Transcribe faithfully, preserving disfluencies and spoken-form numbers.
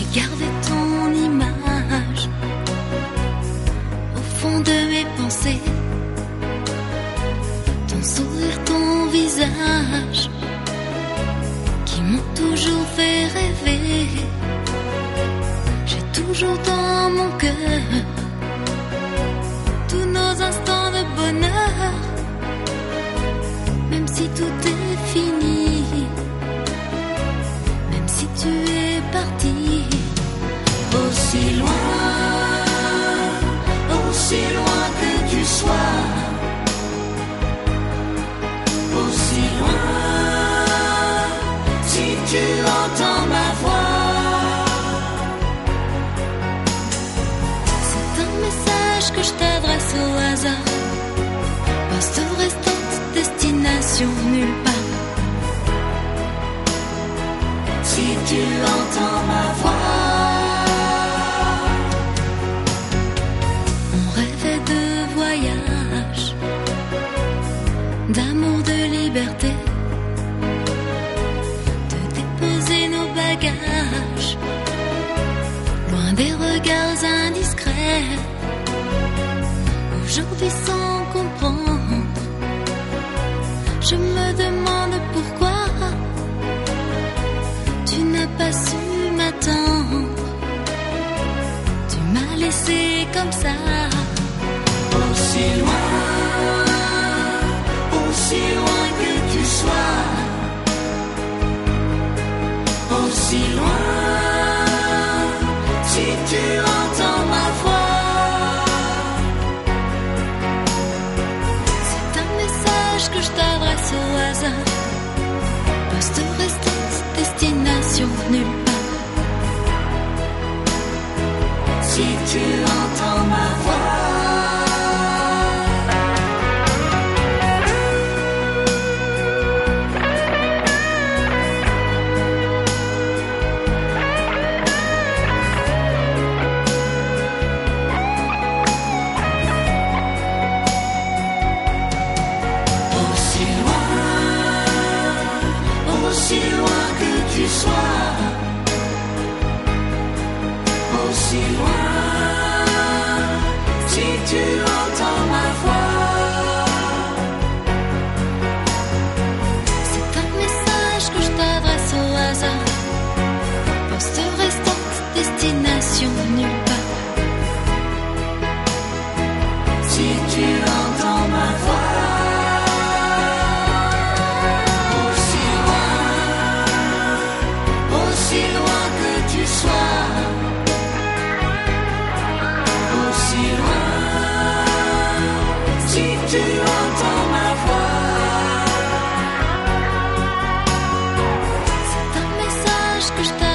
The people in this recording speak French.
Garder ton image au fond de mes pensées, ton sourire, ton visage qui m'ont toujours fait rêver. J'ai toujours dans mon cœur tous nos instants de bonheur, même si tout est fini, même si tu es parti. Aussi loin, aussi loin que tu sois, aussi loin, si tu entends ma voix. C'est un message que je t'adresse au hasard, poste restante, destination nulle part. Si tu entends ma voix. D'amour, de liberté, de déposer nos bagages loin des regards indiscrets. Aujourd'hui sans comprendre, je me demande pourquoi tu n'as pas su m'attendre. Tu m'as laissé comme ça, aussi loin, aussi loin que tu sois, aussi loin, si tu entends ma voix. C'est un message que je t'adresse au hasard, poste restante, destination nulle part. Si tu entends ma voix. Aussi loin que tu sois, aussi loin, si tu entends ma voix. C'est un message que je t'adresse au hasard, poste restante, destination nulle part. Si tu entends ma voix. Aussi loin que tu sois, aussi loin, si tu entends ma voix. C'est un message que je t'adresse.